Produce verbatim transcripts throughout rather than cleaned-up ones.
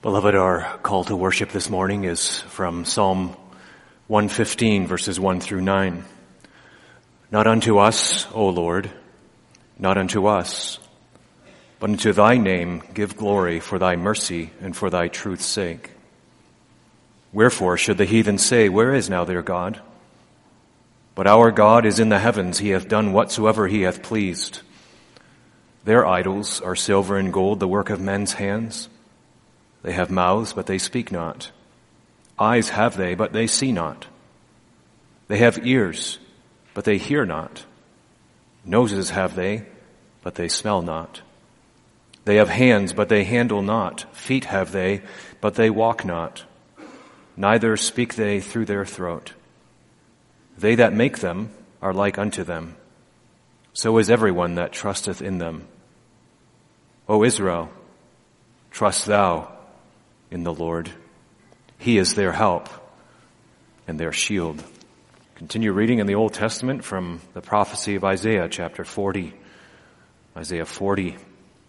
Beloved, our call to worship this morning is from Psalm one fifteen, verses one through nine. Not unto us, O Lord, not unto us, but unto thy name give glory for thy mercy and for thy truth's sake. Wherefore should the heathen say, Where is now their God? But our God is in the heavens, he hath done whatsoever he hath pleased. Their idols are silver and gold, the work of men's hands. They have mouths, but they speak not. Eyes have they, but they see not. They have ears, but they hear not. Noses have they, but they smell not. They have hands, but they handle not. Feet have they, but they walk not. Neither speak they through their throat. They that make them are like unto them. So is everyone that trusteth in them. O Israel, trust thou in the Lord. He is their help and their shield. Continue reading in the Old Testament from the prophecy of Isaiah chapter forty. Isaiah forty.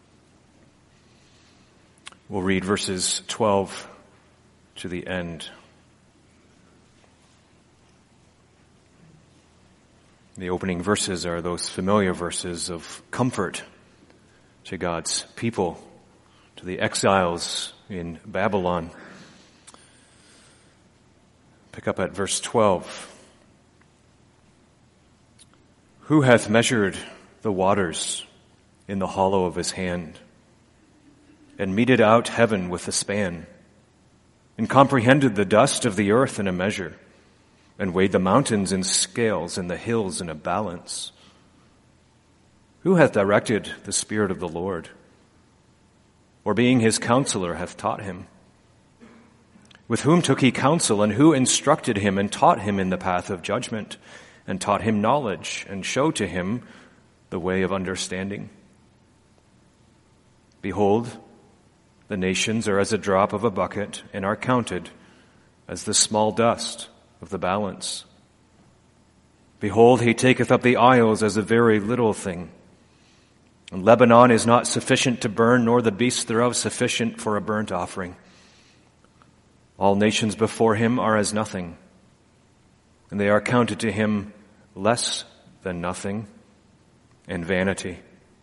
We'll read verses twelve to the end. The opening verses are those familiar verses of comfort to God's people, to the exiles in Babylon. Pick up at verse twelve. Who hath measured the waters in the hollow of his hand, and meted out heaven with a span, and comprehended the dust of the earth in a measure, and weighed the mountains in scales and the hills in a balance? Who hath directed the Spirit of the Lord? Or being his counselor hath taught him? With whom took he counsel, and who instructed him and taught him in the path of judgment, and taught him knowledge, and showed to him the way of understanding? Behold, the nations are as a drop of a bucket, and are counted as the small dust of the balance. Behold, he taketh up the isles as a very little thing. And Lebanon is not sufficient to burn, nor the beasts thereof sufficient for a burnt offering. All nations before him are as nothing, and they are counted to him less than nothing and vanity.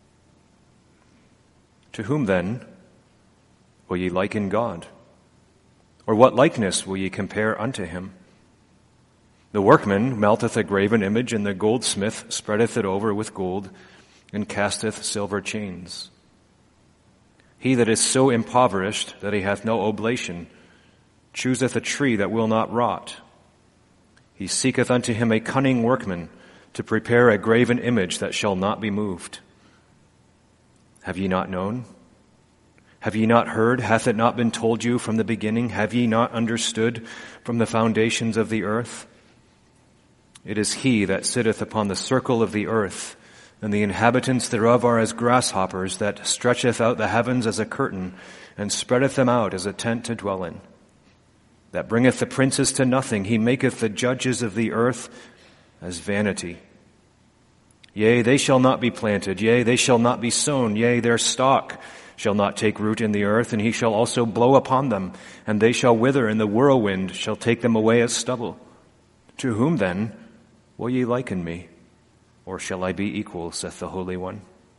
To whom then will ye liken God? Or what likeness will ye compare unto him? The workman melteth a graven image, and the goldsmith spreadeth it over with gold, and casteth silver chains. He that is so impoverished that he hath no oblation chooseth a tree that will not rot. He seeketh unto him a cunning workman to prepare a graven image that shall not be moved. Have ye not known? Have ye not heard? Hath it not been told you from the beginning? Have ye not understood from the foundations of the earth? It is he that sitteth upon the circle of the earth, and the inhabitants thereof are as grasshoppers, that stretcheth out the heavens as a curtain, and spreadeth them out as a tent to dwell in. That bringeth the princes to nothing. He maketh the judges of the earth as vanity. Yea, they shall not be planted. Yea, they shall not be sown. Yea, their stock shall not take root in the earth, and he shall also blow upon them, and they shall wither, and the whirlwind shall take them away as stubble. To whom then will ye liken me? Or shall I be equal, saith the Holy One?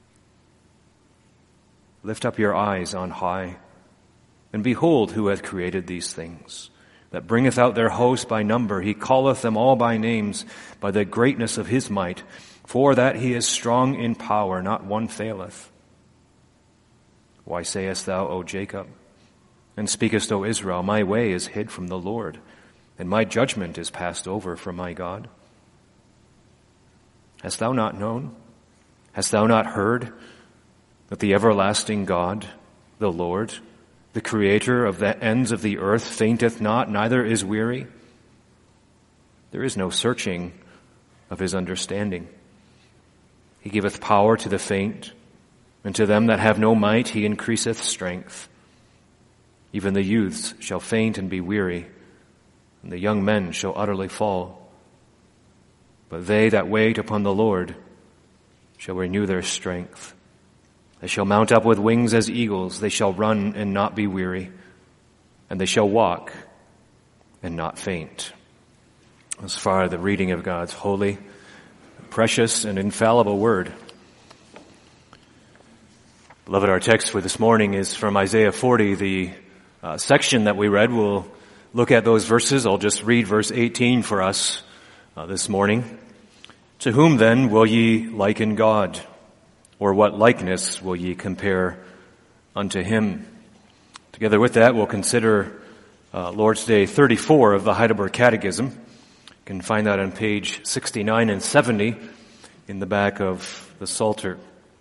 Lift up your eyes on high, and behold who hath created these things, that bringeth out their host by number. He calleth them all by names, by the greatness of his might. For that he is strong in power, not one faileth. Why sayest thou, O Jacob, and speakest, O Israel, my way is hid from the Lord, and my judgment is passed over from my God? Hast thou not known? Hast thou not heard that the everlasting God, the Lord, the creator of the ends of the earth, fainteth not, neither is weary? There is no searching of his understanding. He giveth power to the faint, and to them that have no might he increaseth strength. Even the youths shall faint and be weary, and the young men shall utterly fall. But they that wait upon the Lord shall renew their strength. They shall mount up with wings as eagles. They shall run and not be weary. and they shall walk and not faint. As far the reading of God's holy, precious, and infallible word. Beloved, our text for this morning is from Isaiah forty, the uh, section that we read. We'll look at those verses. I'll just read verse eighteen for us uh, this morning. To whom then will ye liken God? Or what likeness will ye compare unto him? Together with that, we'll consider uh, Lord's Day thirty-four of the Heidelberg Catechism. You can find that on page sixty-nine and seventy in the back of the Psalter.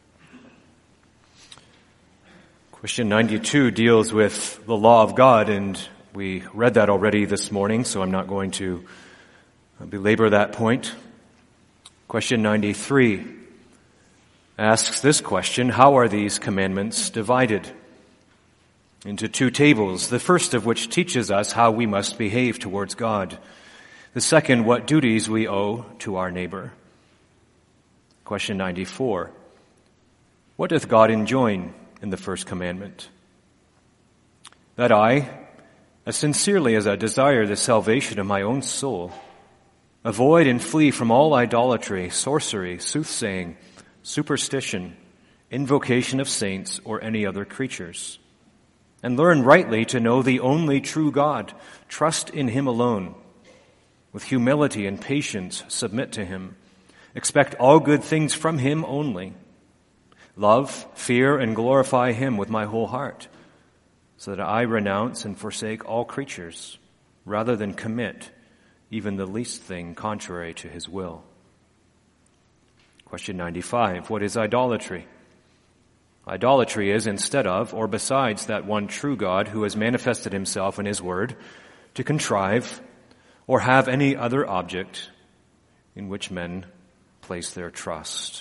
Question ninety-two deals with the law of God, and we read that already this morning, so I'm not going to belabor that point. Question ninety-three asks this question: how are these commandments divided? Into two tables, the first of which teaches us how we must behave towards God. The second, what duties we owe to our neighbor. Question ninety-four. What doth God enjoin in the first commandment? That I, as sincerely as I desire the salvation of my own soul, avoid and flee from all idolatry, sorcery, soothsaying, superstition, invocation of saints, or any other creatures, and learn rightly to know the only true God, trust in him alone, with humility and patience submit to him, expect all good things from him only, love, fear, and glorify him with my whole heart, so that I renounce and forsake all creatures, rather than commit even the least thing contrary to his will. Question ninety-five, what is idolatry? Idolatry is instead of, or besides that one true God who has manifested himself in his word, to contrive or have any other object in which men place their trust.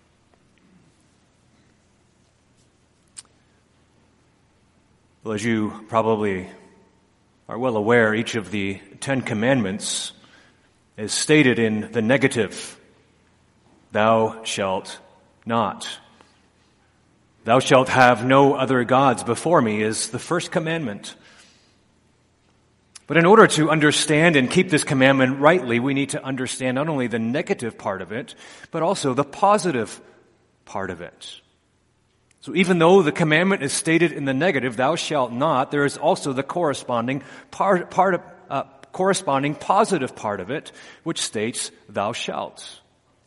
Well, as you probably are well aware, each of the Ten Commandments is stated in the negative. Thou shalt not. Thou shalt have no other gods before me is the first commandment. But in order to understand and keep this commandment rightly, we need to understand not only the negative part of it, but also the positive part of it. So even though the commandment is stated in the negative, thou shalt not, there is also the corresponding part, part of, uh, corresponding positive part of it, which states, thou shalt.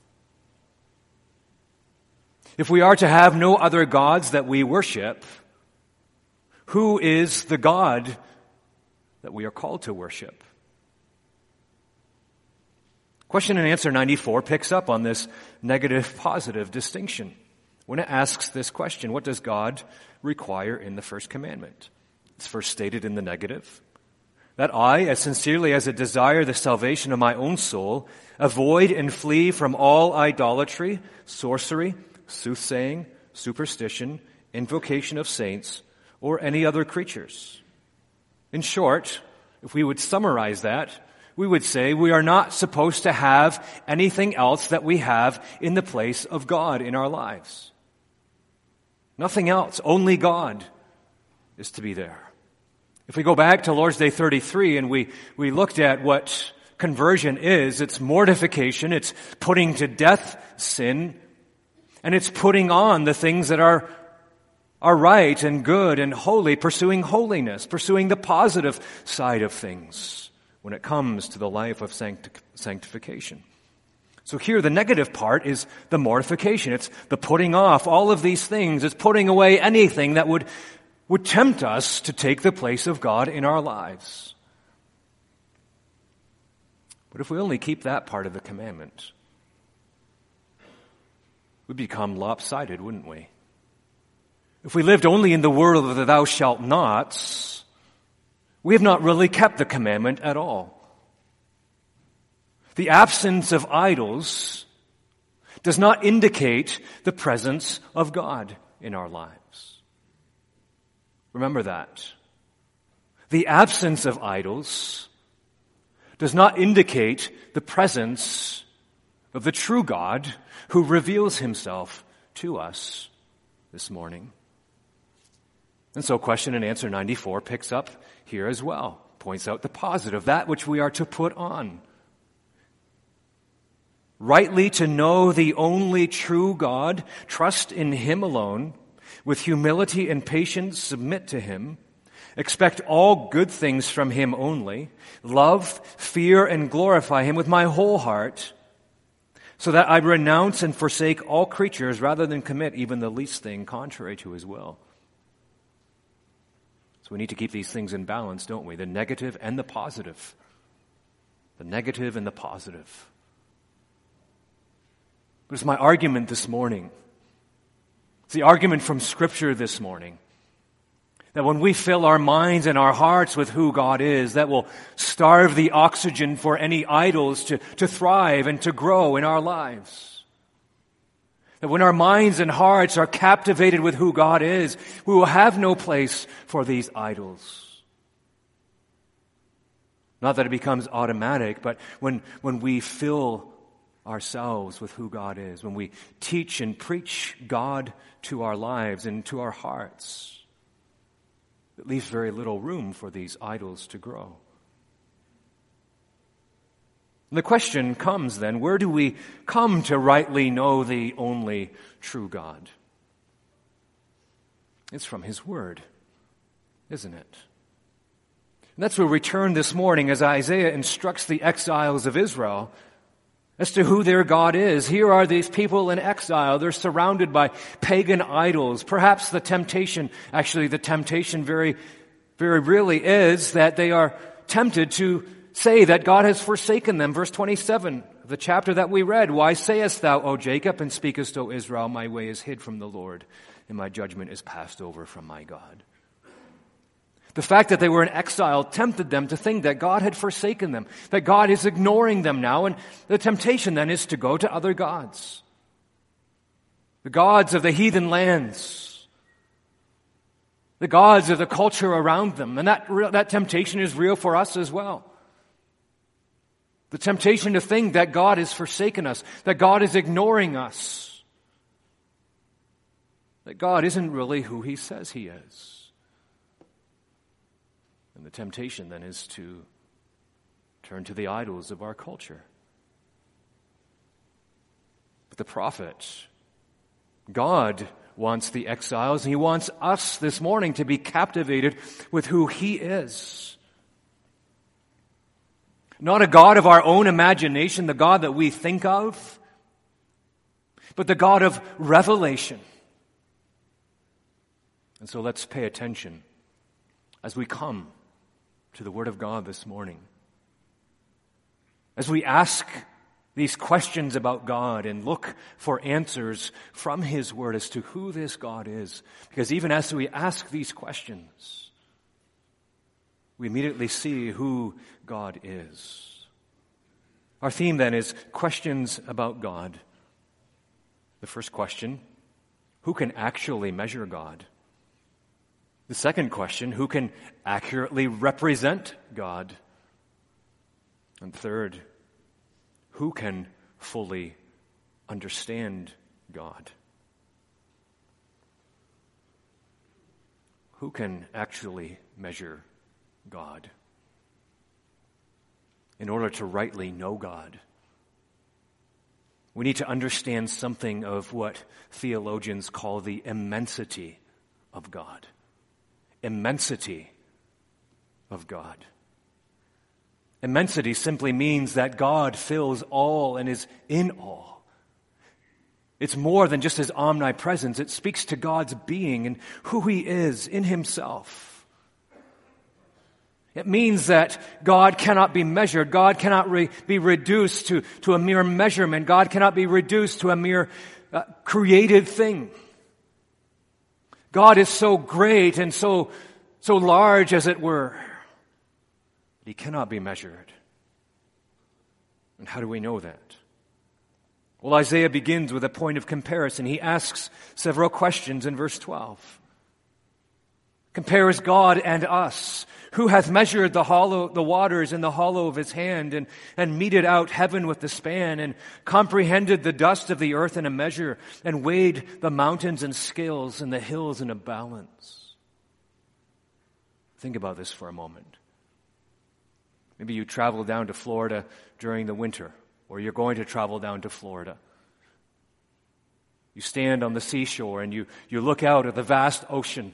If we are to have no other gods that we worship, who is the God that we are called to worship? Question and answer ninety-four picks up on this negative-positive distinction when it asks this question: what does God require in the first commandment? It's first stated in the negative. That I, as sincerely as I desire the salvation of my own soul, avoid and flee from all idolatry, sorcery, soothsaying, superstition, invocation of saints, or any other creatures. In short, if we would summarize that, we would say we are not supposed to have anything else that we have in the place of God in our lives. Nothing else, only God is to be there. If we go back to Lord's Day thirty-three and we, we looked at what conversion is, it's mortification, it's putting to death sin, and it's putting on the things that are, are right and good and holy, pursuing holiness, pursuing the positive side of things when it comes to the life of sancti- sanctification. So here the negative part is the mortification. It's the putting off all of these things. It's putting away anything that would, would tempt us to take the place of God in our lives. But if we only keep that part of the commandment, we'd become lopsided, wouldn't we? If we lived only in the world of the thou shalt nots, we have not really kept the commandment at all. The absence of idols does not indicate the presence of God in our lives. Remember that. The absence of idols does not indicate the presence of the true God who reveals himself to us this morning. And so question and answer ninety-four picks up here as well, points out the positive, that which we are to put on. Rightly to know the only true God, trust in Him alone, with humility and patience submit to Him, expect all good things from Him only, love, fear, and glorify Him with my whole heart, so that I renounce and forsake all creatures rather than commit even the least thing contrary to His will. So we need to keep these things in balance, don't we? The negative and the positive. The negative and the positive. It's my argument this morning. It's the argument from Scripture this morning. That when we fill our minds and our hearts with who God is, that will starve the oxygen for any idols to, to thrive and to grow in our lives. That when our minds and hearts are captivated with who God is, we will have no place for these idols. Not that it becomes automatic, but when, when we fill ourselves with who God is, when we teach and preach God to our lives and to our hearts, it leaves very little room for these idols to grow. And the question comes then, where do we come to rightly know the only true God? It's from His Word, isn't it? And that's where we turn this morning as Isaiah instructs the exiles of Israel as to who their God is. Here are these people in exile. They're surrounded by pagan idols. Perhaps the temptation, actually the temptation very, very really is that they are tempted to say that God has forsaken them. Verse twenty-seven, the chapter that we read. Why sayest thou, O Jacob, and speakest, O Israel, my way is hid from the Lord, and my judgment is passed over from my God. The fact that they were in exile tempted them to think that God had forsaken them, that God is ignoring them now, and the temptation then is to go to other gods. The gods of the heathen lands, the gods of the culture around them, and that, that temptation is real for us as well. The temptation to think that God has forsaken us, that God is ignoring us, that God isn't really who He says He is. And the temptation then is to turn to the idols of our culture. But the prophet, God wants the exiles, and He wants us this morning to be captivated with who He is. Not a God of our own imagination, the God that we think of, but the God of revelation. And so let's pay attention as we come to the Word of God this morning. As we ask these questions about God and look for answers from His Word as to who this God is. Because even as we ask these questions, we immediately see who God is. Our theme then is questions about God. The first question, who can actually measure God? The second question, who can accurately represent God? And third, who can fully understand God? Who can actually measure God? In order to rightly know God, we need to understand something of what theologians call the immensity of God. Immensity of God. Immensity simply means that God fills all and is in all. It's more than just His omnipresence. It speaks to God's being and who He is in Himself. It means that God cannot be measured. God cannot re- be reduced to, to a mere measurement. God cannot be reduced to a mere uh, created thing. God is so great and so, so large, as it were. He cannot be measured. And how do we know that? Well, Isaiah begins with a point of comparison. He asks several questions in verse twelve. Compares God and us. Who hath measured the hollow, the waters in the hollow of His hand, and, and meted out heaven with the span, and comprehended the dust of the earth in a measure, and weighed the mountains in scales and the hills in a balance? Think about this for a moment. Maybe you travel down to Florida during the winter, or you're going to travel down to Florida. You stand on the seashore and you, you look out at the vast ocean.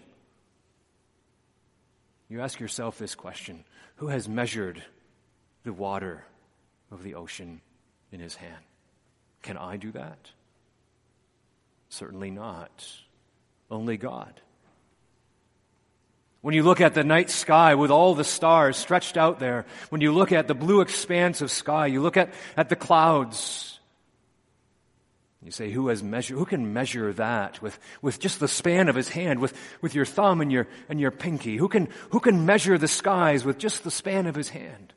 You ask yourself this question: who has measured the water of the ocean in his hand? Can I do that? Certainly not. Only God. When you look at the night sky with all the stars stretched out there, when you look at the blue expanse of sky, you look at, at the clouds, you say, who has measured, who can measure that with, with just the span of his hand, with, with your thumb and your, and your pinky? Who can, who can measure the skies with just the span of his hand?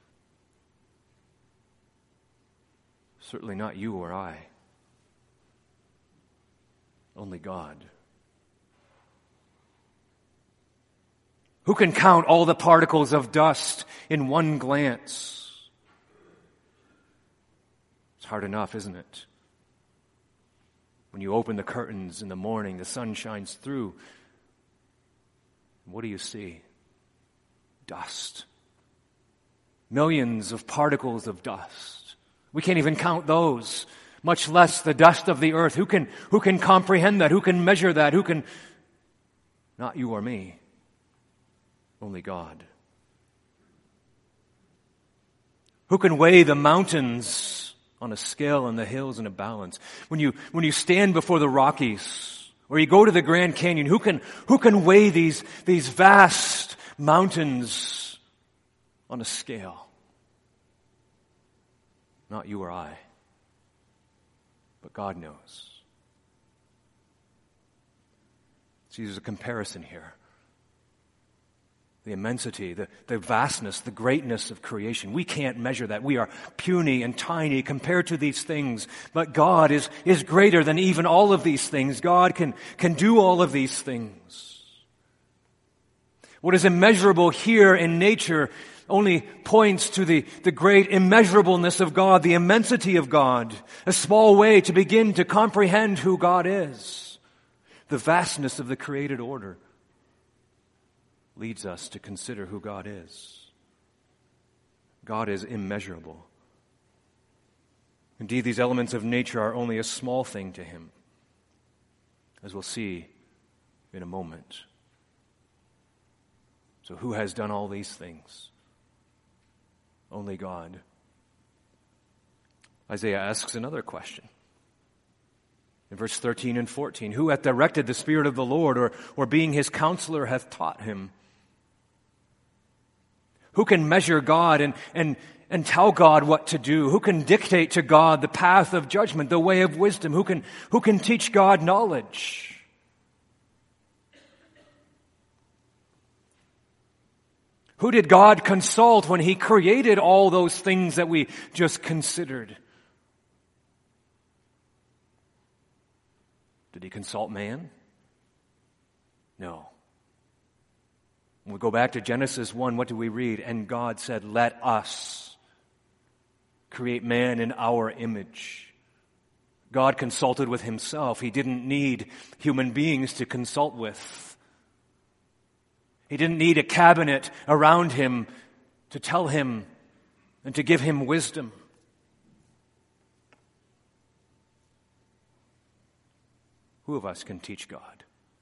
Certainly not you or I. Only God. Who can count all the particles of dust in one glance? It's hard enough, isn't it? When you open the curtains in the morning, the sun shines through. What do you see? Dust. Millions of particles of dust. We can't even count those, much less the dust of the earth. Who can, who can comprehend that? Who can measure that? Who can... Not you or me. Only God. Who can weigh the mountains on a scale and the hills in a balance? When you, when you stand before the Rockies or you go to the Grand Canyon, who can, who can weigh these, these vast mountains on a scale? Not you or I, but God knows. See, there's a comparison here. The immensity, the, the vastness, the greatness of creation. We can't measure that. We are puny and tiny compared to these things. But God is, is greater than even all of these things. God can, can do all of these things. What is immeasurable here in nature only points to the, the great immeasurableness of God, the immensity of God. A small way to begin to comprehend who God is. The vastness of the created order leads us to consider who God is. God is immeasurable. Indeed, these elements of nature are only a small thing to him, as we'll see in a moment. So who has done all these things? Only God. Isaiah asks another question. In verse thirteen and fourteen, who hath directed the Spirit of the Lord, or, or being his counselor hath taught him? Who can measure God and, and, and tell God what to do? Who can dictate to God the path of judgment, the way of wisdom? Who can, who can teach God knowledge? Who did God consult when he created all those things that we just considered? Did he consult man? No. When we go back to Genesis one, what do we read? And God said, let us create man in our image. God consulted with himself. He didn't need human beings to consult with. He didn't need a cabinet around him to tell him and to give him wisdom. Who of us can teach God?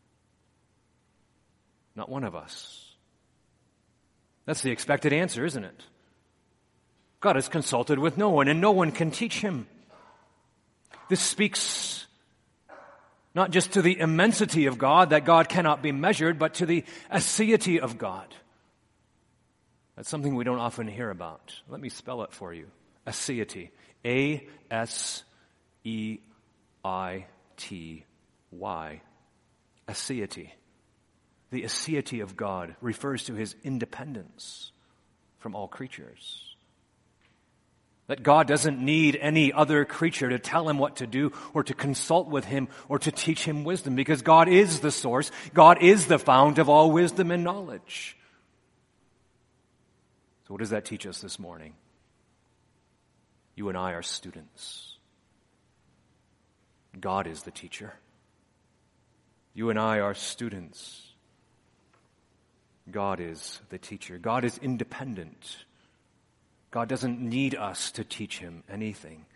Not one of us. That's the expected answer, isn't it? God has consulted with no one, and no one can teach him. This speaks not just to the immensity of God, that God cannot be measured, but to the aseity of God. That's something we don't often hear about. Let me spell it for you. Aseity. A S E I T Y. Aseity. The aseity of God refers to his independence from all creatures. That God doesn't need any other creature to tell him what to do or to consult with him or to teach him wisdom, because God is the source. God is the fount of all wisdom and knowledge. So what does that teach us this morning? You and I are students. God is the teacher. You and I are students. God is the teacher. God is independent. God doesn't need us to teach him anything.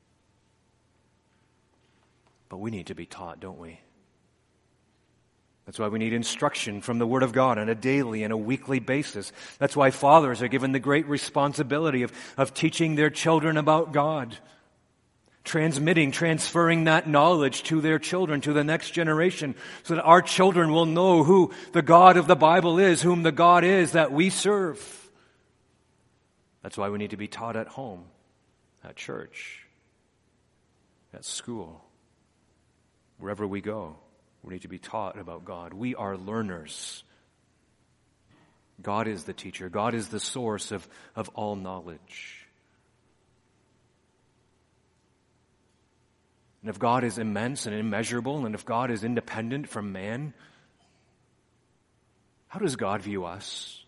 But we need to be taught, don't we? That's why we need instruction from the Word of God on a daily and a weekly basis. That's why fathers are given the great responsibility of, of teaching their children about God, transmitting, transferring that knowledge to their children, to the next generation, so that our children will know who the God of the Bible is, whom the God is that we serve. That's why we need to be taught at home, at church, at school, wherever we go. We need to be taught about God. We are learners. God is the teacher. God is the source of, of all knowledge. And if God is immense and immeasurable, and if God is independent from man, how does God view us?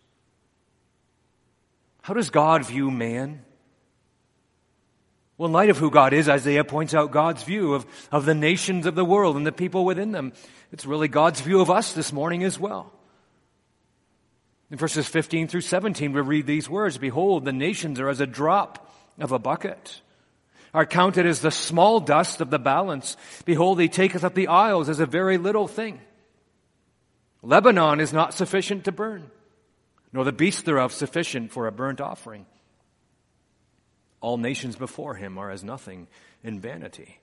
How does God view man? Well, in light of who God is, Isaiah points out God's view of, of the nations of the world and the people within them. It's really God's view of us this morning as well. In verses fifteen through seventeen, we read these words, "Behold, the nations are as a drop of a bucket, are counted as the small dust of the balance. Behold, he taketh up the isles as a very little thing. Lebanon is not sufficient to burn, nor the beasts thereof sufficient for a burnt offering. All nations before him are as nothing in vanity.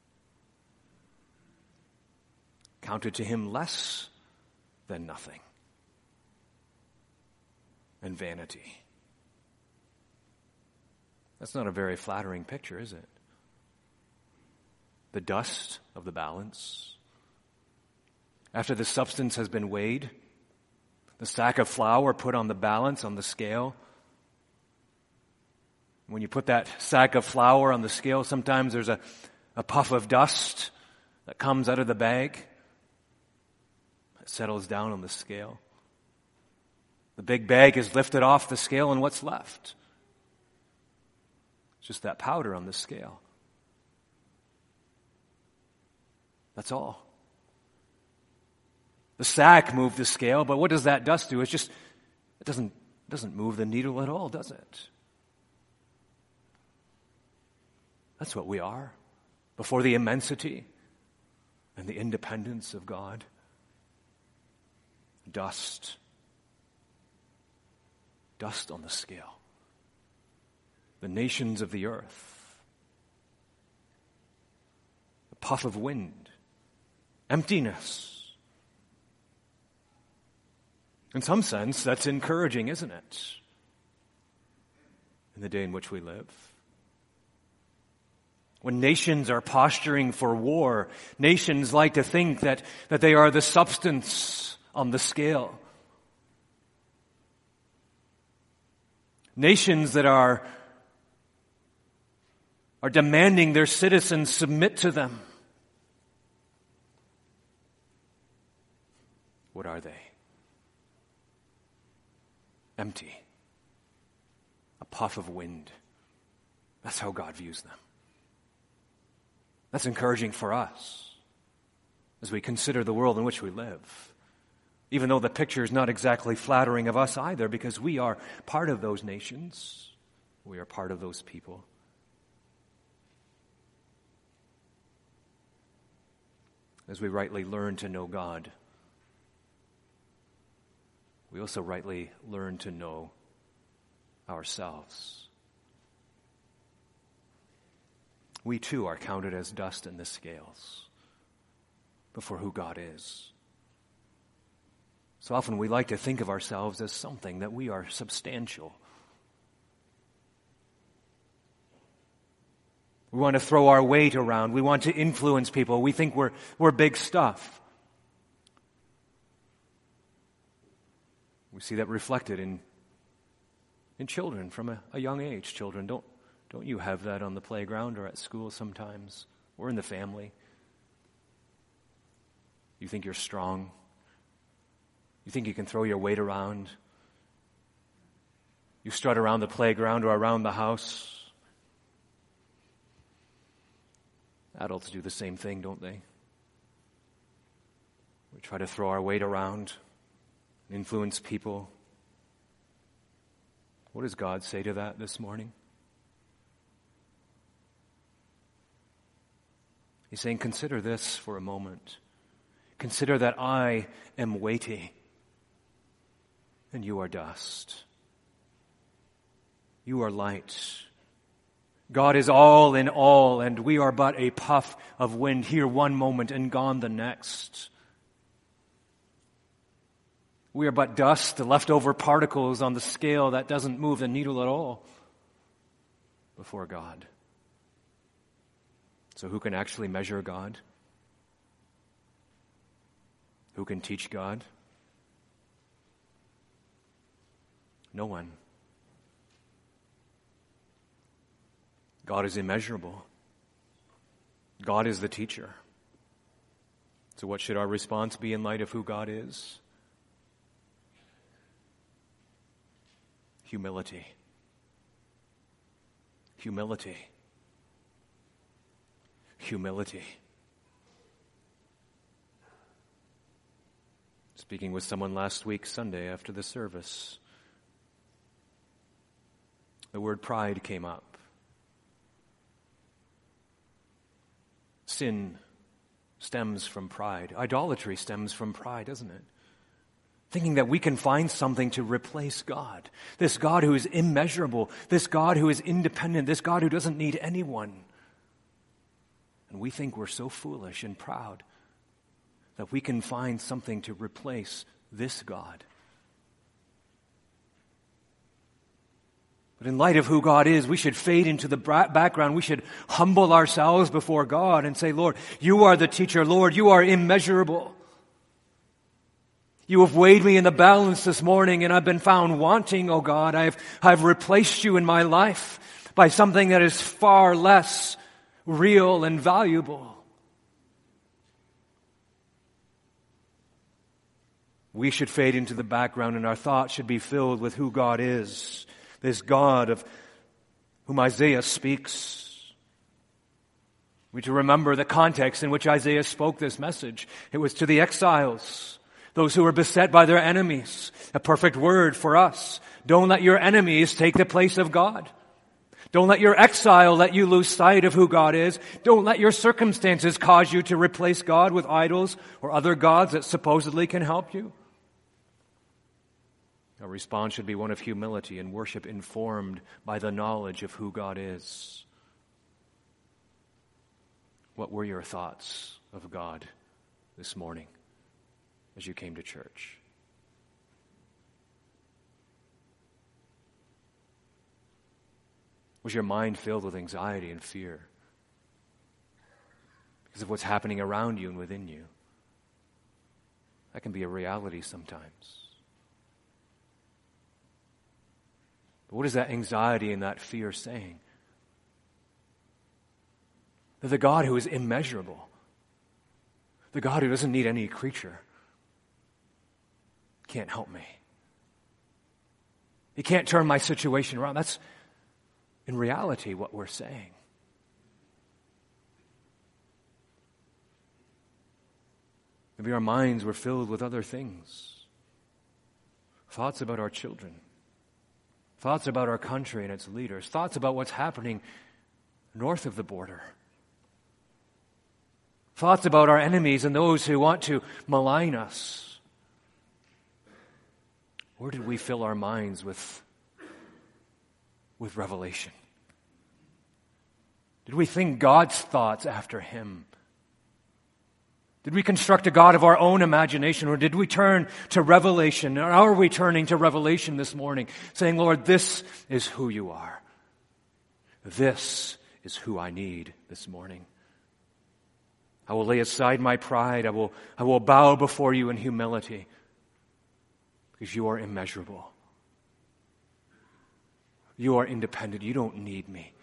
Counted to him less than nothing and vanity." That's not a very flattering picture, is it? The dust of the balance. After the substance has been weighed, the sack of flour put on the balance, on the scale. When you put that sack of flour on the scale, sometimes there's a, a puff of dust that comes out of the bag. It settles down on the scale. The big bag is lifted off the scale, and what's left? It's just that powder on the scale. That's all. The sack moved the scale, but what does that dust do? It's just, it doesn't, it doesn't move the needle at all, does it? That's what we are before the immensity and the independence of God. Dust. Dust on the scale. The nations of the earth. A puff of wind. Emptiness. In some sense, that's encouraging, isn't it? In the day in which we live. When nations are posturing for war, nations like to think that, that they are the substance on the scale. Nations that are, are demanding their citizens submit to them. What are they? Empty. A puff of wind. That's how God views them. That's encouraging for us as we consider the world in which we live. Even though the picture is not exactly flattering of us either, because we are part of those nations. We are part of those people. As we rightly learn to know God, we also rightly learn to know ourselves. We too are counted as dust in the scales before who God is. So often we like to think of ourselves as something, that we are substantial. We want to throw our weight around. We want to influence people. We think we're, we're big stuff. We see that reflected in, in children from a, a young age. Children, don't Don't you have that on the playground or at school sometimes, or in the family? You think you're strong. You think you can throw your weight around. You strut around the playground or around the house. Adults do the same thing, don't they? We try to throw our weight around, influence people. What does God say to that this morning? He's saying, consider this for a moment. Consider that I am weighty and you are dust. You are light. God is all in all, and we are but a puff of wind here one moment and gone the next. We are but dust, the leftover particles on the scale that doesn't move the needle at all before God. So who can actually measure God? Who can teach God? No one. God is immeasurable. God is the teacher. So what should our response be in light of who God is? Humility. Humility. Humility. Speaking with someone last week, Sunday, after the service, the word pride came up. Sin stems from pride. Idolatry stems from pride, doesn't it? Thinking that we can find something to replace God. This God who is immeasurable. This God who is independent. This God who doesn't need anyone. And we think we're so foolish and proud that we can find something to replace this God. But in light of who God is, we should fade into the background. We should humble ourselves before God and say, Lord, you are the teacher. Lord, you are immeasurable. You have weighed me in the balance this morning, and I've been found wanting, oh God. I've, I've replaced you in my life by something that is far less real and valuable. We should fade into the background, and our thoughts should be filled with who God is. This God of whom Isaiah speaks. We to remember the context in which Isaiah spoke this message. It was to the exiles, those who were beset by their enemies. A perfect word for us. Don't let your enemies take the place of God. Don't let your exile let you lose sight of who God is. Don't let your circumstances cause you to replace God with idols or other gods that supposedly can help you. Our response should be one of humility and worship informed by the knowledge of who God is. What were your thoughts of God this morning as you came to church? Was your mind filled with anxiety and fear because of what's happening around you and within you? That can be a reality sometimes. But what is that anxiety and that fear saying? That the God who is immeasurable, the God who doesn't need any creature, can't help me. He can't turn my situation around. That's in reality what we're saying. Maybe our minds were filled with other things. Thoughts about our children. Thoughts about our country and its leaders. Thoughts about what's happening north of the border. Thoughts about our enemies and those who want to malign us. Or did we fill our minds with, with revelation? Did we think God's thoughts after Him? Did we construct a God of our own imagination, or did we turn to revelation? Or are we turning to revelation this morning, saying, Lord, this is who you are. This is who I need this morning. I will lay aside my pride. I will, I will bow before you in humility because you are immeasurable. You are independent. You don't need me.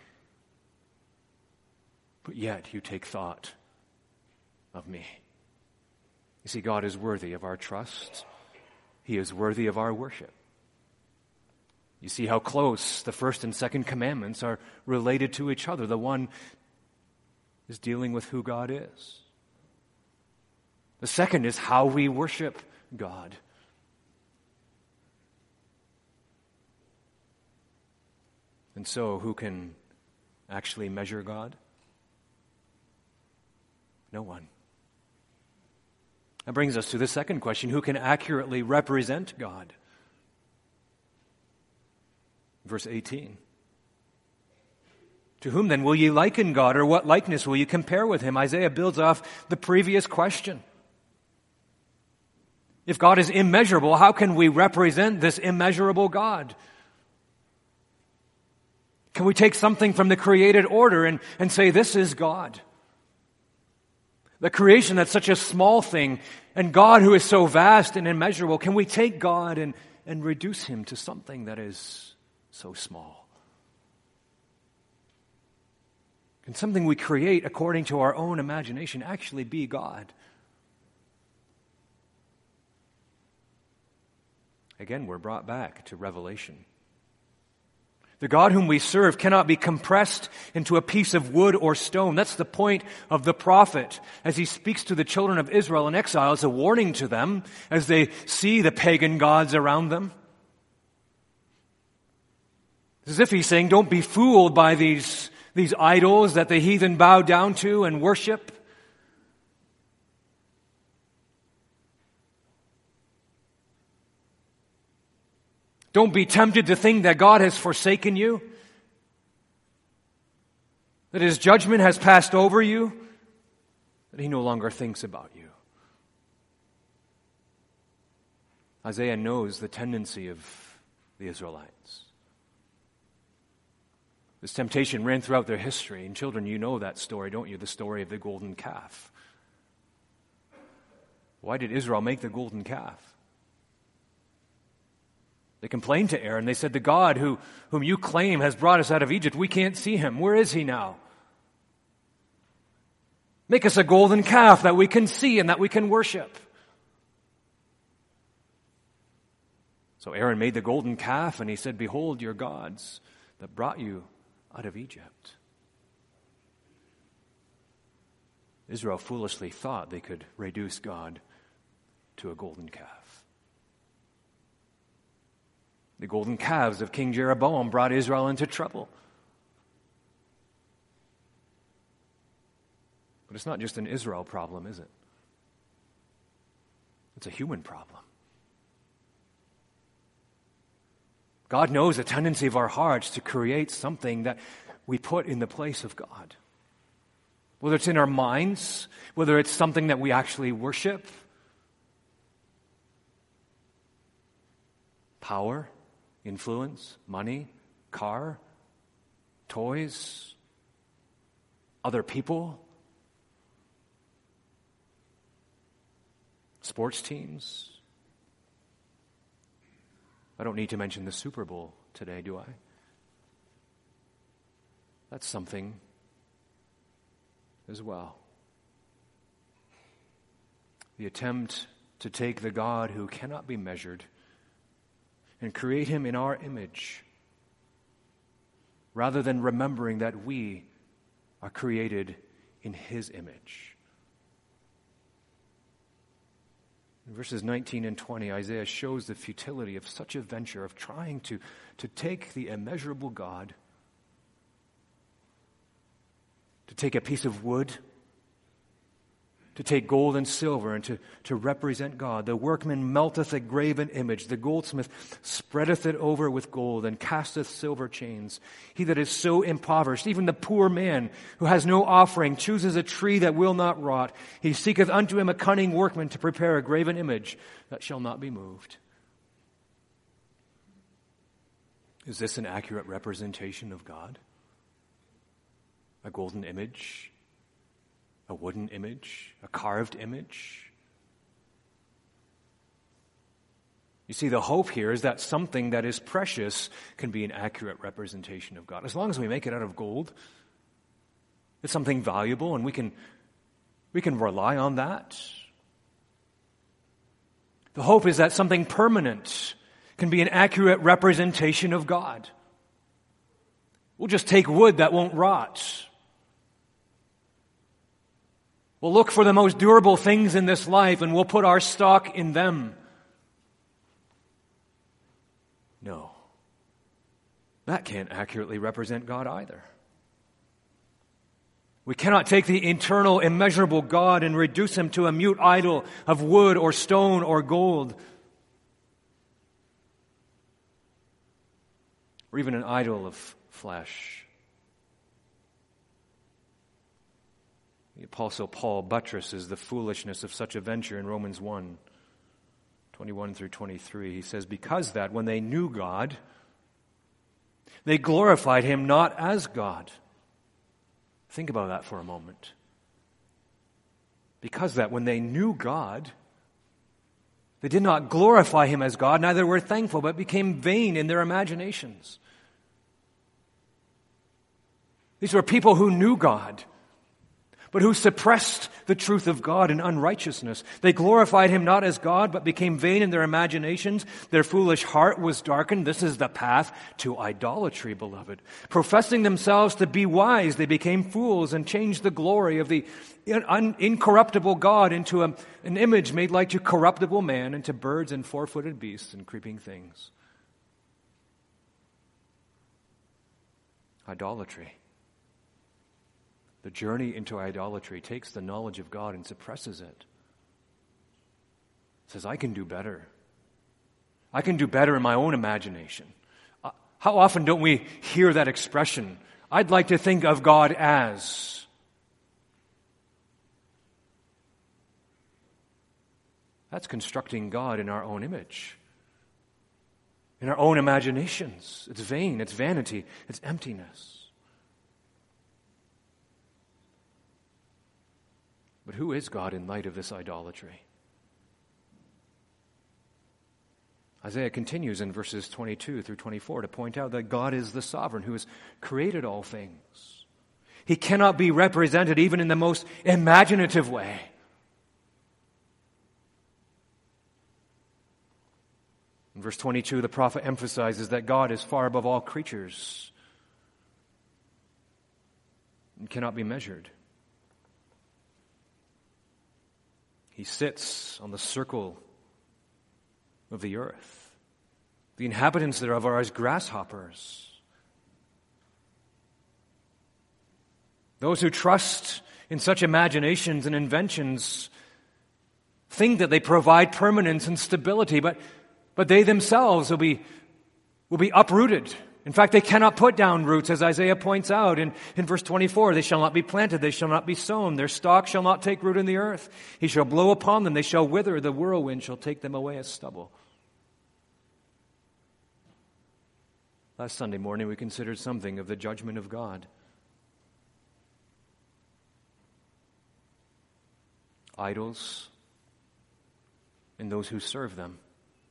But yet you take thought of me. You see, God is worthy of our trust. He is worthy of our worship. You see how close the first and second commandments are related to each other. The one is dealing with who God is. The second is how we worship God. And so, who can actually measure God? No one. That brings us to the second question: who can accurately represent God? Verse eighteen. To whom then will ye liken God, or what likeness will ye compare with him? Isaiah builds off the previous question. If God is immeasurable, how can we represent this immeasurable God? Can we take something from the created order and, and say, this is God? The creation that's such a small thing, and God who is so vast and immeasurable, can we take God and, and reduce him to something that is so small? Can something we create according to our own imagination actually be God? Again, we're brought back to Revelation. The God whom we serve cannot be compressed into a piece of wood or stone. That's the point of the prophet as he speaks to the children of Israel in exile. It's a warning to them as they see the pagan gods around them. It's as if he's saying, don't be fooled by these, these idols that the heathen bow down to and worship. Don't be tempted to think that God has forsaken you, that his judgment has passed over you, that he no longer thinks about you. Isaiah knows the tendency of the Israelites. This temptation ran throughout their history. And children, you know that story, don't you? The story of the golden calf. Why did Israel make the golden calf? They complained to Aaron. They said, the God who, whom you claim has brought us out of Egypt, we can't see him. Where is he now? Make us a golden calf that we can see and that we can worship. So Aaron made the golden calf and he said, behold your gods that brought you out of Egypt. Israel foolishly thought they could reduce God to a golden calf. The golden calves of King Jeroboam brought Israel into trouble. But it's not just an Israel problem, is it? It's a human problem. God knows the tendency of our hearts to create something that we put in the place of God. Whether it's in our minds, whether it's something that we actually worship. Power, influence, money, car, toys, other people, sports teams. I don't need to mention the Super Bowl today, do I? That's something as well. The attempt to take the God who cannot be measured and create him in our image, rather than remembering that we are created in his image. In verses nineteen and twenty, Isaiah shows the futility of such a venture of trying to, to take the immeasurable God, to take a piece of wood, to take gold and silver and to, to represent God. The workman melteth a graven image. The goldsmith spreadeth it over with gold and casteth silver chains. He that is so impoverished, even the poor man who has no offering, chooses a tree that will not rot. He seeketh unto him a cunning workman to prepare a graven image that shall not be moved. Is this an accurate representation of God? A golden image? A wooden image, a carved image. You see, the hope here is that something that is precious can be an accurate representation of God. As long as we make it out of gold, it's something valuable and we can, we can rely on that. The hope is that something permanent can be an accurate representation of God. We'll just take wood that won't rot. We'll look for the most durable things in this life and we'll put our stock in them. No. that can't accurately represent God either. We cannot take the eternal, immeasurable God and reduce him to a mute idol of wood or stone or gold, or even an idol of flesh. The Apostle Paul buttresses the foolishness of such a venture in Romans one, twenty-one through twenty-three. He says, because that when they knew God, they glorified him not as God. Think about that for a moment. Because that when they knew God, they did not glorify him as God, neither were thankful, but became vain in their imaginations. These were people who knew God, but who suppressed the truth of God in unrighteousness. They glorified him not as God, but became vain in their imaginations. Their foolish heart was darkened. This is the path to idolatry, beloved. Professing themselves to be wise, they became fools and changed the glory of the in- incorruptible God into a, an image made like to corruptible man, and to birds and four-footed beasts and creeping things. Idolatry. The journey into idolatry takes the knowledge of God and suppresses it. It says, I can do better. I can do better in my own imagination. Uh, how often don't we hear that expression? I'd like to think of God as. That's constructing God in our own image, in our own imaginations. It's vain, it's vanity, it's emptiness. But who is God in light of this idolatry? Isaiah continues in verses twenty-two through twenty-four to point out that God is the sovereign who has created all things. He cannot be represented even in the most imaginative way. In verse twenty-two, the prophet emphasizes that God is far above all creatures and cannot be measured. He sits on the circle of the earth. The inhabitants thereof are as grasshoppers. Those who trust in such imaginations and inventions think that they provide permanence and stability, but, but they themselves will be, will be uprooted. In fact, they cannot put down roots, as Isaiah points out in, in verse twenty-four. They shall not be planted, they shall not be sown. Their stalk shall not take root in the earth. He shall blow upon them, they shall wither. The whirlwind shall take them away as stubble. Last Sunday morning, we considered something of the judgment of God. Idols and those who serve them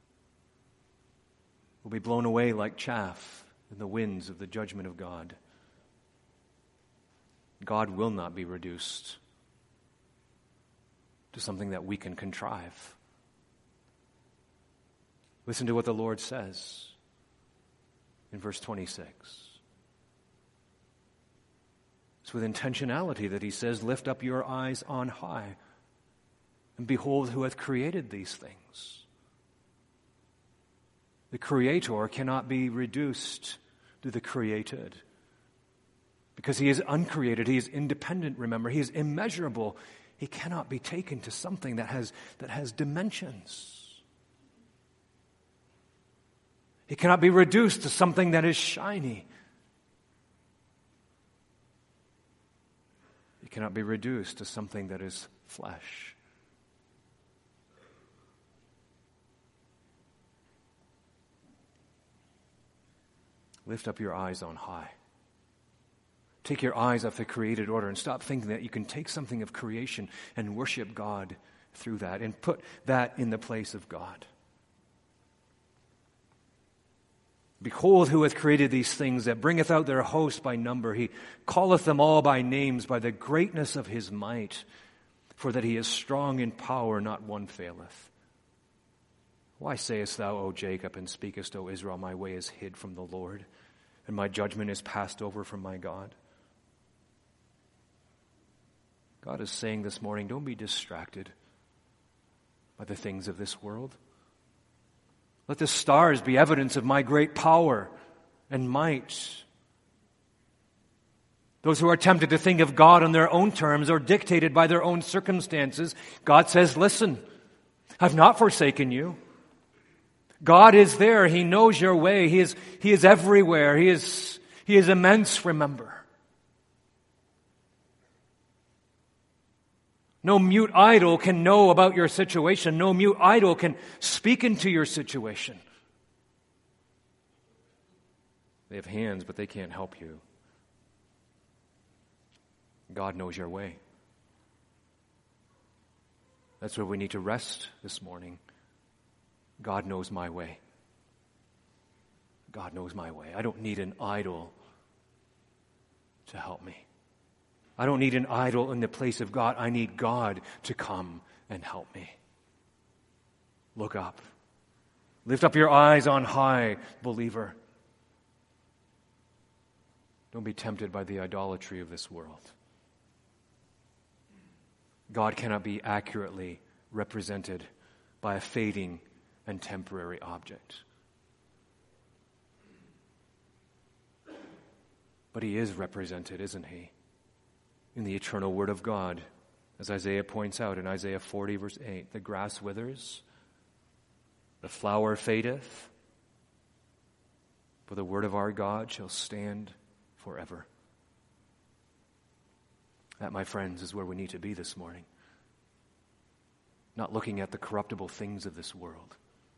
will be blown away like chaff in the winds of the judgment of God. God will not be reduced to something that we can contrive. Listen to what the Lord says in verse twenty-six. It's with intentionality that he says, lift up your eyes on high and behold who hath created these things. The Creator cannot be reduced to the created because he is uncreated. He is independent, remember. He is immeasurable. He cannot be taken to something that has, that has dimensions. He cannot be reduced to something that is shiny. He cannot be reduced to something that is flesh. Lift up your eyes on high. Take your eyes off the created order and stop thinking that you can take something of creation and worship God through that and put that in the place of God. Behold who hath created these things, that bringeth out their host by number. He calleth them all by names, by the greatness of his might, for that he is strong in power, not one faileth. Why sayest thou, O Jacob, and speakest, O Israel, my way is hid from the Lord, and my judgment is passed over from my God? God is saying this morning, don't be distracted by the things of this world. Let the stars be evidence of my great power and might. Those who are tempted to think of God on their own terms or dictated by their own circumstances, God says, listen, I've not forsaken you. God is there. He knows your way. He is, he is everywhere. He is, he is immense, remember. No mute idol can know about your situation. No mute idol can speak into your situation. They have hands, but they can't help you. God knows your way. That's where we need to rest this morning. God knows my way. God knows my way. I don't need an idol to help me. I don't need an idol in the place of God. I need God to come and help me. Look up. Lift up your eyes on high, believer. Don't be tempted by the idolatry of this world. God cannot be accurately represented by a fading and temporary object. But he is represented, isn't he? In the eternal Word of God, as Isaiah points out in Isaiah forty, verse eight, the grass withers, the flower fadeth, but the word of our God shall stand forever. That, my friends, is where we need to be this morning. Not looking at the corruptible things of this world,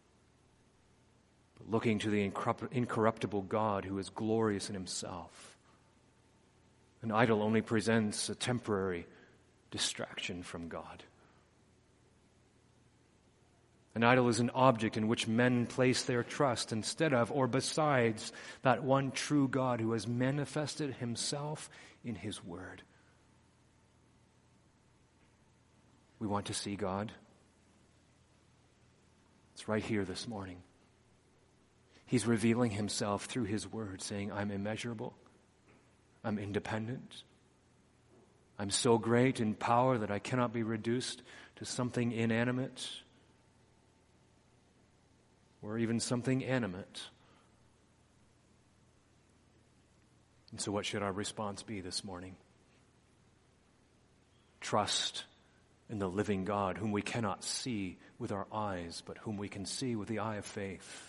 but looking to the incorruptible God who is glorious in himself. An idol only presents a temporary distraction from God. An idol is an object in which men place their trust instead of or besides that one true God who has manifested himself in his word. We want to see God. It's right here this morning. He's revealing himself through his word, saying, I'm immeasurable. I'm independent. I'm so great in power that I cannot be reduced to something inanimate or even something animate. And so what should our response be this morning? Trust in the living God, whom we cannot see with our eyes, but whom we can see with the eye of faith.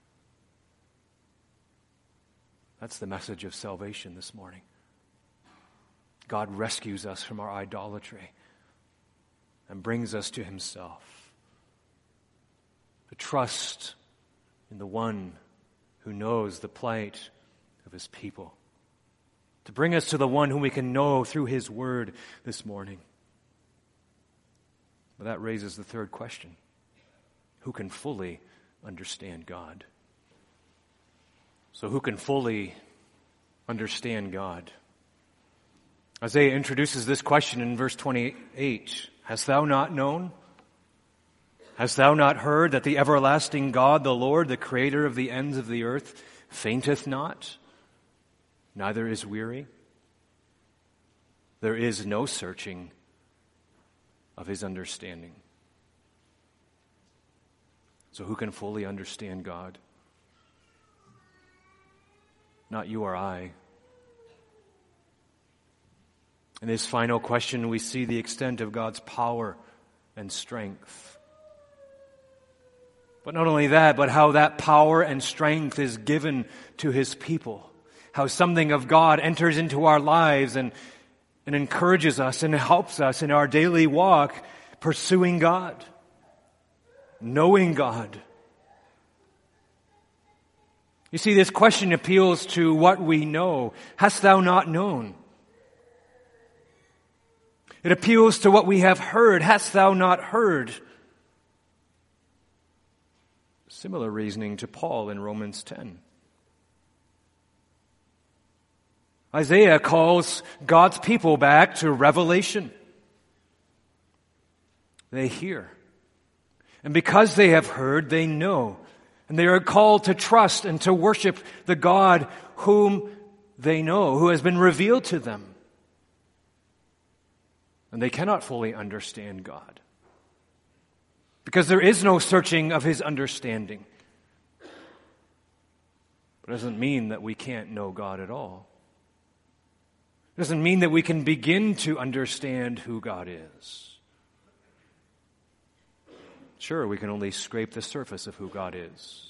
That's the message of salvation this morning. God rescues us from our idolatry and brings us to himself. To trust in the one who knows the plight of his people. To bring us to the one whom we can know through his word this morning. But that raises the third question. Who can fully understand God? So who can fully understand God? Isaiah introduces this question in verse twenty-eight. Hast thou not known? Hast thou not heard that the everlasting God, the Lord, the creator of the ends of the earth, fainteth not, neither is weary? There is no searching of his understanding. So who can fully understand God? Not you or I. In this final question, we see the extent of God's power and strength. But not only that, but how that power and strength is given to his people. How something of God enters into our lives and, and encourages us and helps us in our daily walk, pursuing God, knowing God. You see, this question appeals to what we know. Hast thou not known? It appeals to what we have heard. Hast thou not heard? Similar reasoning to Paul in Romans ten. Isaiah calls God's people back to revelation. They hear. And because they have heard, they know. And they are called to trust and to worship the God whom they know, who has been revealed to them. And they cannot fully understand God, because there is no searching of his understanding. But doesn't mean that we can't know God at all. It doesn't mean that we can begin to understand who God is. Sure, we can only scrape the surface of who God is.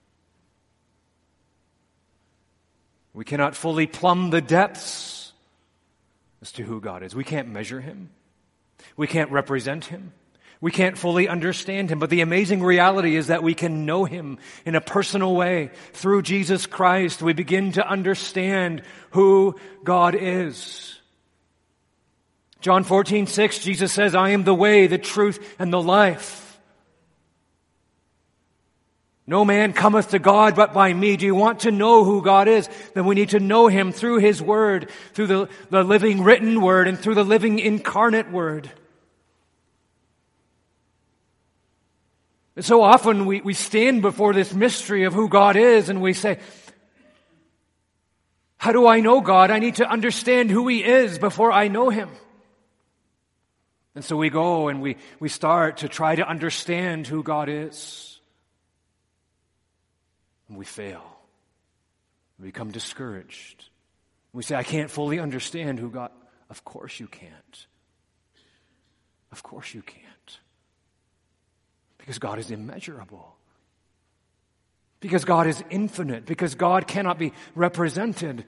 We cannot fully plumb the depths as to who God is. We can't measure him. We can't represent him. We can't fully understand him. But the amazing reality is that we can know him in a personal way. Through Jesus Christ, we begin to understand who God is. John fourteen six, Jesus says, I am the way, the truth, and the life. No man cometh to God but by me. Do you want to know who God is? Then we need to know him through his word, through the, the living written word, and through the living incarnate word. And so often we, we stand before this mystery of who God is and we say, how do I know God? I need to understand who he is before I know him. And so we go and we, we start to try to understand who God is. And we fail. We become discouraged. We say, I can't fully understand who God... Of course you can't. Of course you can't. Because God is immeasurable. Because God is infinite. Because God cannot be represented.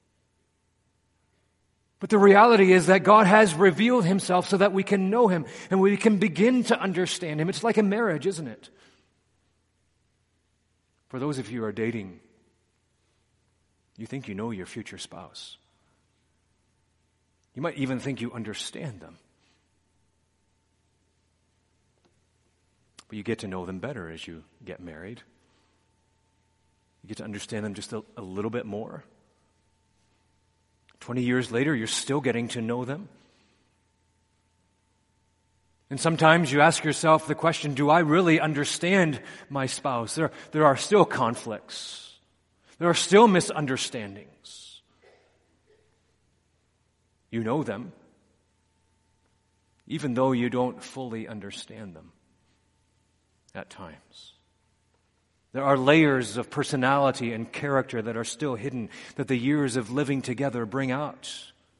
But the reality is that God has revealed himself so that we can know him and we can begin to understand him. It's like a marriage, isn't it? For those of you who are dating, you think you know your future spouse. You might even think you understand them. But you get to know them better as you get married. You get to understand them just a, a little bit more. Twenty years later, you're still getting to know them. And sometimes you ask yourself the question, do I really understand my spouse? There, there are still conflicts. There are still misunderstandings. You know them, even though you don't fully understand them at times. There are layers of personality and character that are still hidden, that the years of living together bring out.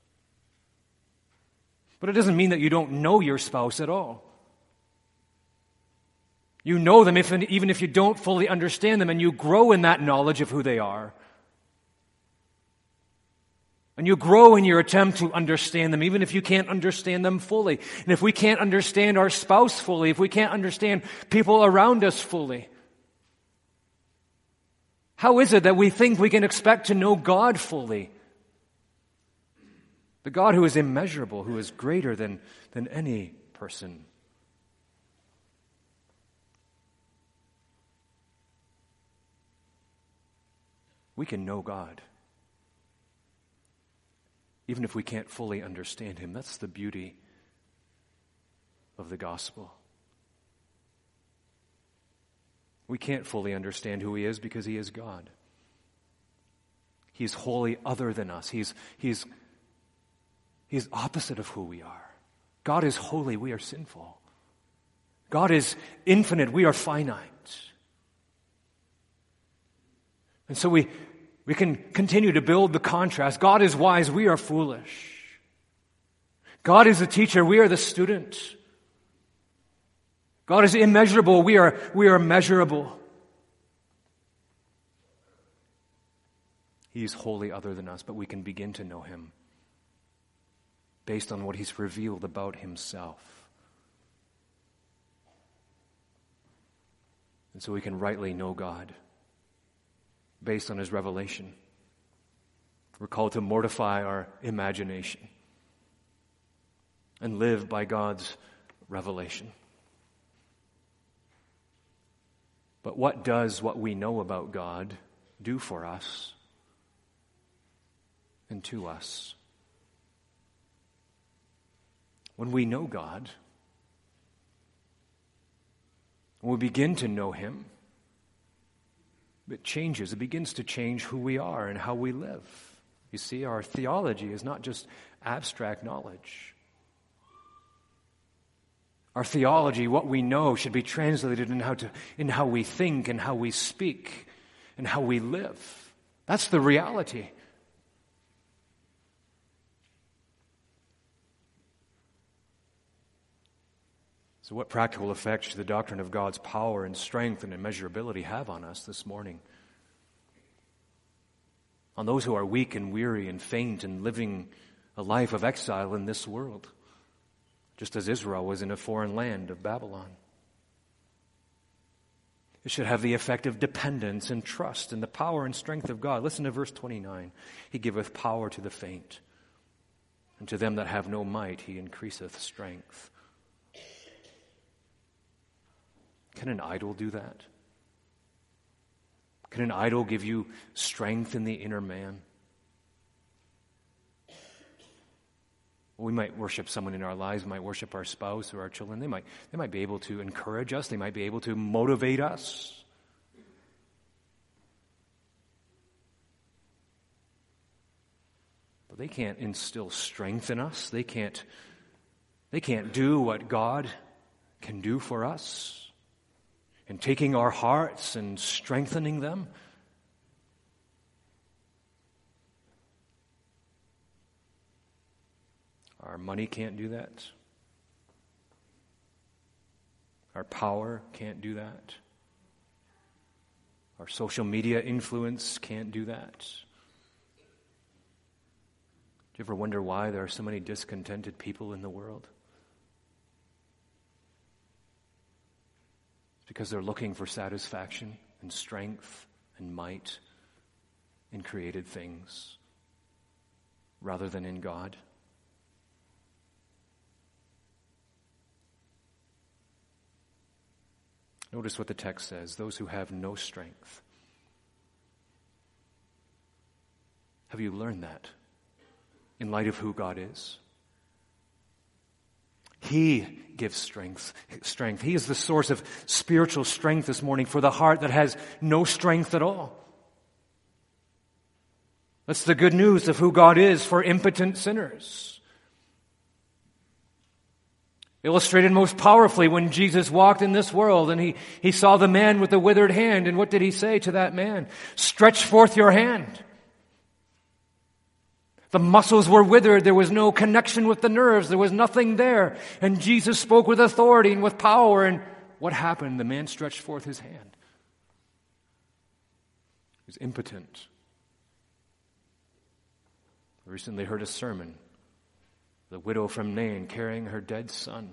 But it doesn't mean that you don't know your spouse at all. You know them if, even if you don't fully understand them, and you grow in that knowledge of who they are. And you grow in your attempt to understand them, even if you can't understand them fully. And if we can't understand our spouse fully, if we can't understand people around us fully, how is it that we think we can expect to know God fully? The God who is immeasurable, who is greater than, than any person. We can know God, even if we can't fully understand him. That's the beauty of the gospel. We can't fully understand who he is because he is God. He's wholly other than us. He's, he's He is opposite of who we are. God is holy, we are sinful. God is infinite, we are finite. And so we, we can continue to build the contrast. God is wise, we are foolish. God is the teacher, we are the student. God is immeasurable, we are, we are measurable. He is wholly other than us, but we can begin to know him based on what he's revealed about himself. And so we can rightly know God based on his revelation. We're called to mortify our imagination and live by God's revelation. But what does what we know about God do for us and to us? When we know God, when we begin to know him, it changes. It begins to change who we are and how we live. You see, our theology is not just abstract knowledge. Our theology, what we know, should be translated in how to, in how we think and how we speak and how we live. That's the reality. So what practical effect should the doctrine of God's power and strength and immeasurability have on us this morning? On those who are weak and weary and faint and living a life of exile in this world, just as Israel was in a foreign land of Babylon. It should have the effect of dependence and trust in the power and strength of God. Listen to verse twenty-nine. He giveth power to the faint, and to them that have no might he increaseth strength. Can an idol do that? Can an idol give you strength in the inner man? We might worship someone in our lives, we might worship our spouse or our children. They might, they might be able to encourage us, they might be able to motivate us. But they can't instill strength in us. They can't, they can't do what God can do for us in taking our hearts and strengthening them. Our money can't do that. Our power can't do that. Our social media influence can't do that. Do you ever wonder why there are so many discontented people in the world? It's because they're looking for satisfaction and strength and might in created things rather than in God. Notice what the text says, those who have no strength. Have you learned that in light of who God is? He gives strength. Strength. He is the source of spiritual strength this morning for the heart that has no strength at all. That's the good news of who God is for impotent sinners. Illustrated most powerfully when Jesus walked in this world and he, he saw the man with the withered hand. And what did he say to that man? Stretch forth your hand. The muscles were withered. There was no connection with the nerves. There was nothing there. And Jesus spoke with authority and with power. And what happened? The man stretched forth his hand. He was impotent. I recently heard a sermon. The widow from Nain carrying her dead son.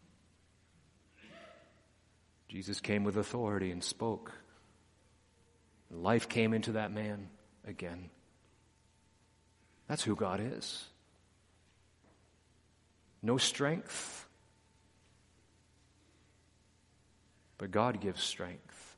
Jesus came with authority and spoke. Life came into that man again. That's who God is. No strength, but God gives strength.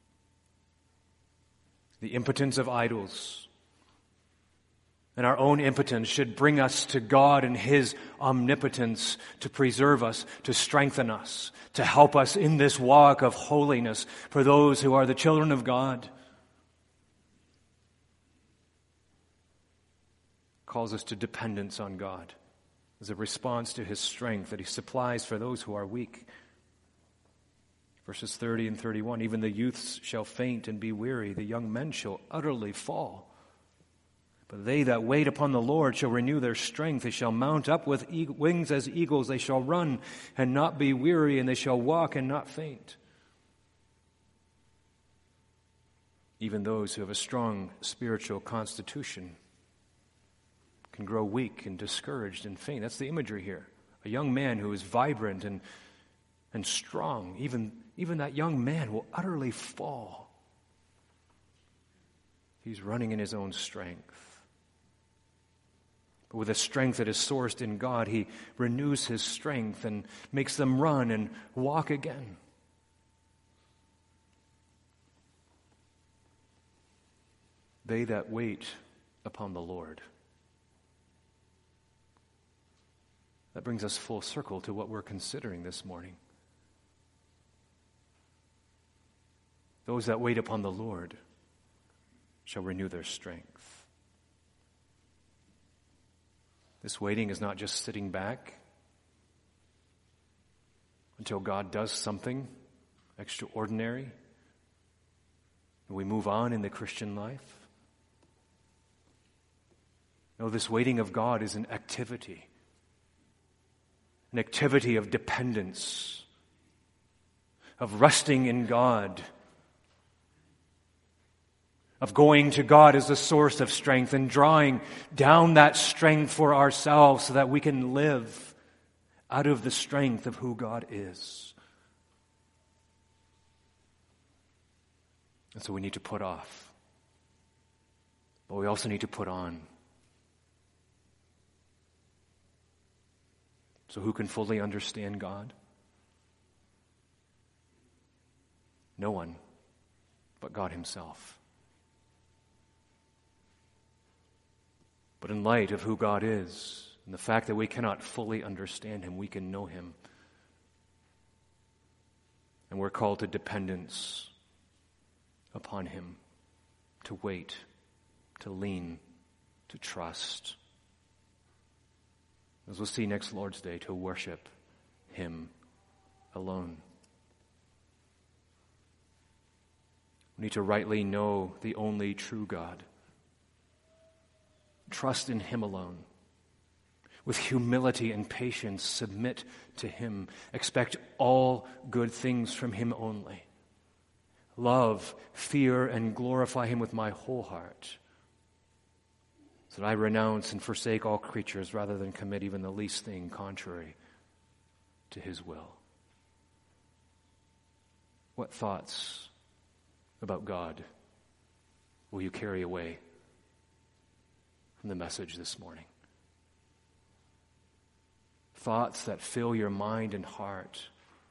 The impotence of idols and our own impotence should bring us to God and His omnipotence to preserve us, to strengthen us, to help us in this walk of holiness for those who are the children of God. Calls us to dependence on God as a response to His strength that He supplies for those who are weak. Verses thirty and thirty-one, even the youths shall faint and be weary, the young men shall utterly fall. But they that wait upon the Lord shall renew their strength. They shall mount up with e- wings as eagles. They shall run and not be weary, and they shall walk and not faint. Even those who have a strong spiritual constitution can grow weak and discouraged and faint. That's the imagery here. A young man who is vibrant and, and strong, even, even that young man will utterly fall. He's running in his own strength. But with a strength that is sourced in God, He renews his strength and makes them run and walk again. They that wait upon the Lord. That brings us full circle to what we're considering this morning. Those that wait upon the Lord shall renew their strength. This waiting is not just sitting back until God does something extraordinary and we move on in the Christian life. No, this waiting of God is an activity, an activity of dependence, of resting in God, of going to God as the source of strength and drawing down that strength for ourselves so that we can live out of the strength of who God is. And so we need to put off, but we also need to put on. So who can fully understand God? No one but God himself. But in light of who God is, and the fact that we cannot fully understand him, we can know him. And we're called to dependence upon him, to wait, to lean, to trust. As we'll see next Lord's Day, to worship him alone. We need to rightly know the only true God. Trust in him alone. With humility and patience, submit to him. Expect all good things from him only. Love, fear, and glorify him with my whole heart, so that I renounce and forsake all creatures rather than commit even the least thing contrary to his will. What thoughts about God will you carry away from the message this morning? Thoughts that fill your mind and heart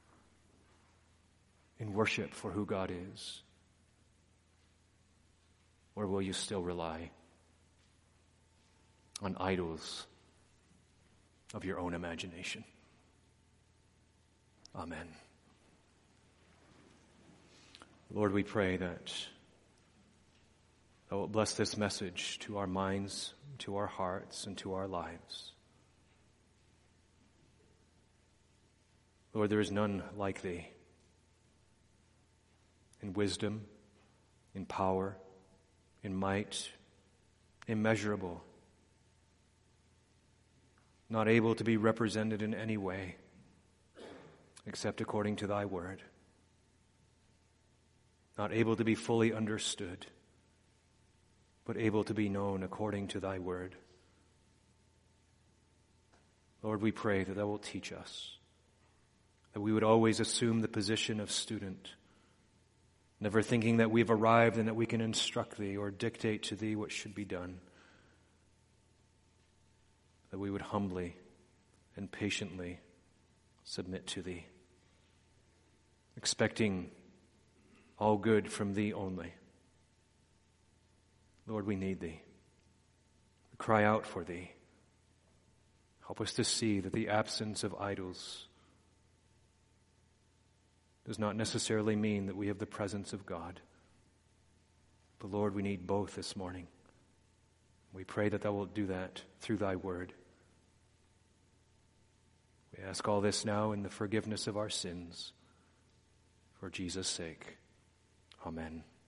in worship for who God is? Or will you still rely on idols of your own imagination? Amen. Lord, we pray that thou wilt bless this message to our minds, to our hearts, and to our lives. Lord, there is none like thee in wisdom, in power, in might, immeasurable, not able to be represented in any way except according to thy word, not able to be fully understood, but able to be known according to thy word. Lord, we pray that thou wilt teach us, that we would always assume the position of student, never thinking that we've arrived and that we can instruct thee or dictate to thee what should be done, that we would humbly and patiently submit to thee, expecting all good from thee only. Lord, we need thee. We cry out for thee. Help us to see that the absence of idols does not necessarily mean that we have the presence of God. But Lord, we need both this morning. We pray that thou wilt do that through thy word. We ask all this now in the forgiveness of our sins, for Jesus' sake. Amen.